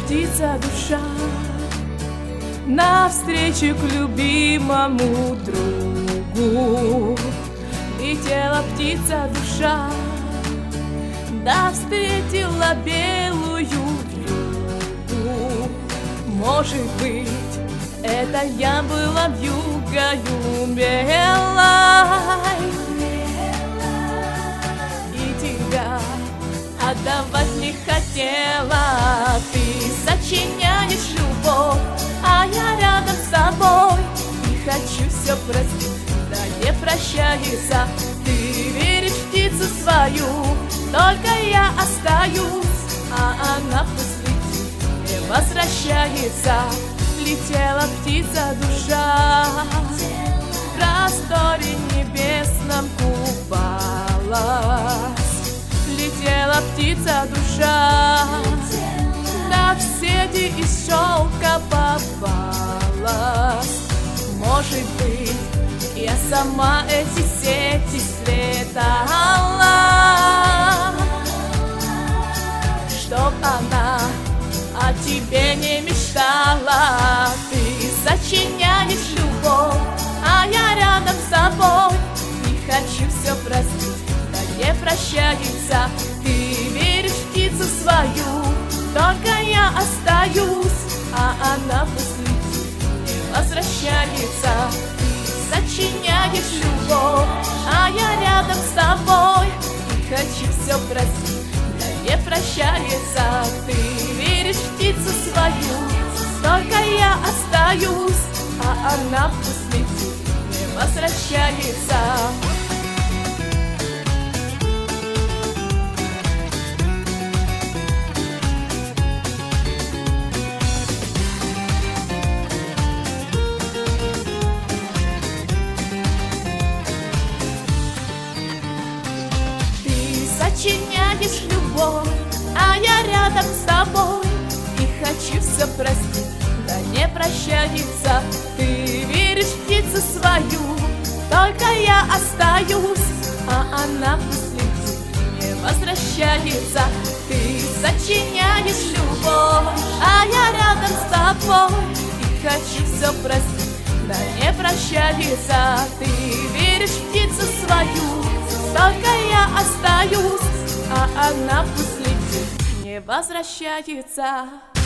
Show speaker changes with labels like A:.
A: птица душа навстречу к любимому другу. Летела птица душа, да встретила белую вьюгу. Может быть, это я была вьюгою белой, и тебя отдавать не хотела. Ты сочиняешь любовь, а я рядом с тобой. Не хочу все простить, да не прощается. Ты веришь в птицу свою, только я остаюсь, а она после не возвращается. Летела птица душа, в просторе небесном купалась. Летела птица душа, да в сети из шелка попалась. Может быть, я сама эти сети сплетала, чтоб она о тебе не мечтала. Ты сочиняешь любовь, а я рядом с тобой. Не хочу все простить, да не прощается. Ты веришь в птицу свою, только я остаюсь, а она после не возвращается. Ты сочиняешь любовь, а я рядом с тобой. Не хочу все простить, да не прощается. Ты веришь в птицу свою, только я остаюсь, а она после не возвращается. Сочиняешь любовь, а я рядом с тобой. И хочу все простить, да не прощается. Ты веришь в птицу свою, только я остаюсь, а она после не возвращается. Ты сочиняешь любовь, а я рядом с тобой. И хочу все простить, да не прощается. Ты веришь в птицу свою, только я остаюсь, а она после не возвращается.